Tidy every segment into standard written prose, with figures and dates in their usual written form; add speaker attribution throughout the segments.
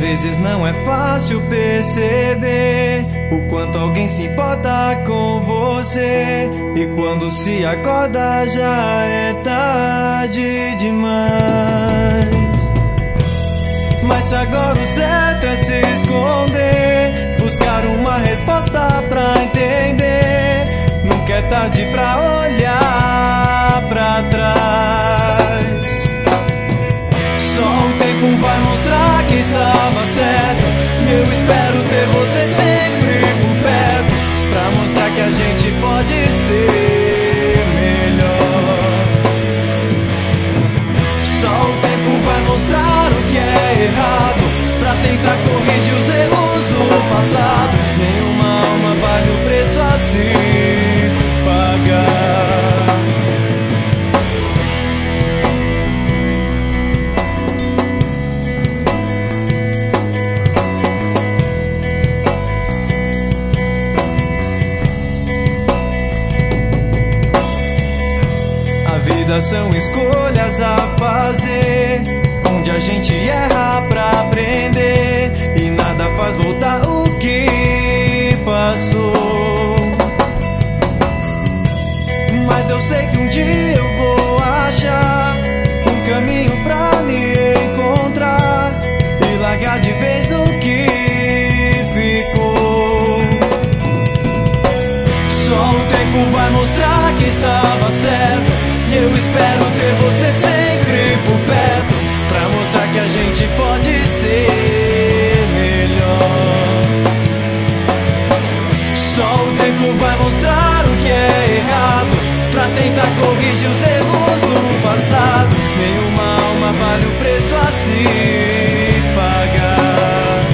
Speaker 1: vezes não é fácil perceber o quanto alguém se importa com você, e quando se acorda já é tarde demais. Mas agora o certo é se esconder, buscar uma resposta pra entender. Nunca é tarde pra olhar pra trás. Só o tempo vai mostrar que estava certo, e eu espero ter você sempre por perto, pra mostrar que a gente pode ser melhor. Só o tempo vai mostrar o que é errado, pra tentar corrigir os erros do passado. Nenhuma alma vale o preço a se pagar. A vida são escolhas a fazer, onde a gente erra pra aprender, e nada faz voltar o que passou. Mas eu sei que um dia eu vou achar um caminho pra me encontrar e largar de vez o que ficou. Só o tempo vai mostrar que estava certo, e eu espero ter você sempre por perto, pra mostrar que a gente pode ser melhor. Só o tempo vai mostrar o que é errado, pra tentar corrigir os erros do passado. Nenhuma alma vale o preço a se pagar.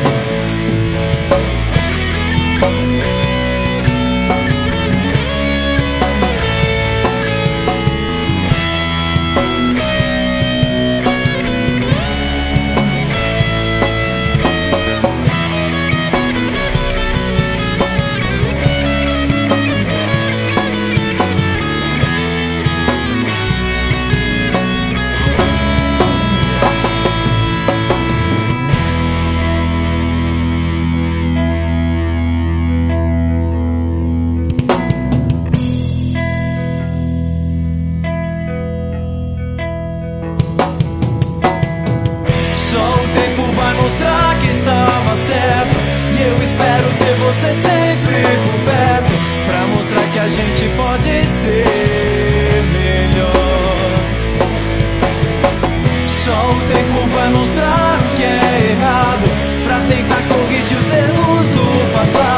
Speaker 1: Mostrar que estava certo, e eu espero ter você sempre por perto, pra mostrar que a gente pode ser melhor. Só o tempo vai mostrar o que é errado, pra tentar corrigir os erros do passado.